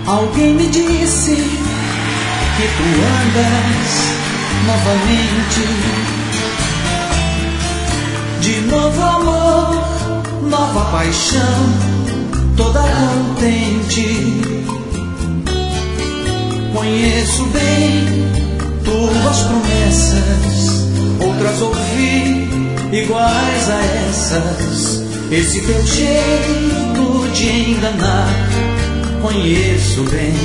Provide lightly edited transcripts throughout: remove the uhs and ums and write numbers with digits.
Alguém me disse que tu andas novamente, de novo amor, nova paixão, toda contente. Conheço bem tuas promessas, outras ouvi iguais a essas. Esse teu jeito de enganar, conheço bem.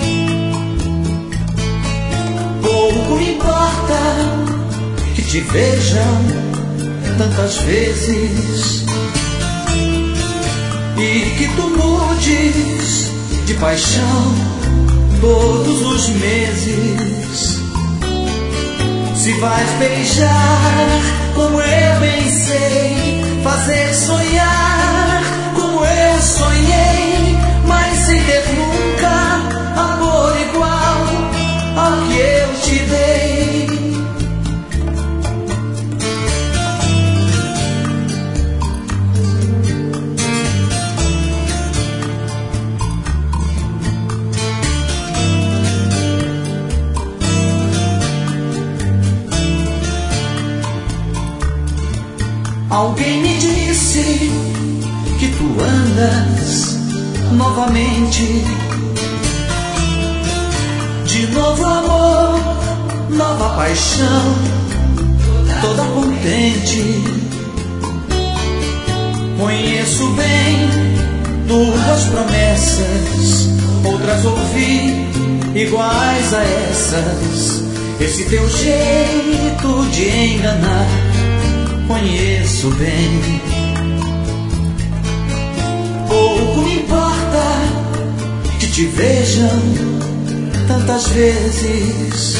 Pouco me importa que te vejam tantas vezes e que tu mudes de paixão todos os meses. Se vais beijar como eu bem sei, fazer sonhar como eu sonhei, mas sem ter nunca amor igual ao que eu te dei. Alguém me disse que tu andas novamente, de novo amor, nova paixão, toda contente. Conheço bem tuas promessas, outras ouvi iguais a essas. Esse teu jeito de enganar, conheço bem. Pouco me importa que te vejam tantas vezes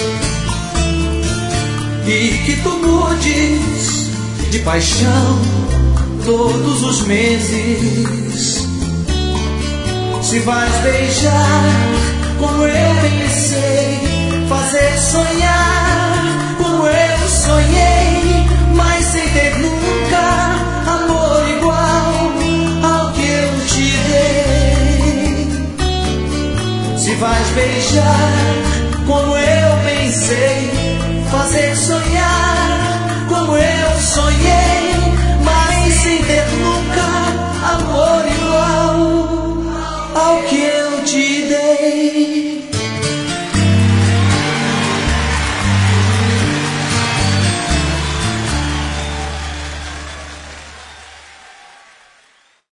e que tu mudes de paixão todos os meses. Se vais beijar como eu pensei, fazer sonhar como eu sonhei, mas sem ter nunca amor igual ao que eu te dei. Se vais beijar como eu pensei, fazer sonhar como eu sonhei, mas sem ter nunca amor igual ao que eu te dei.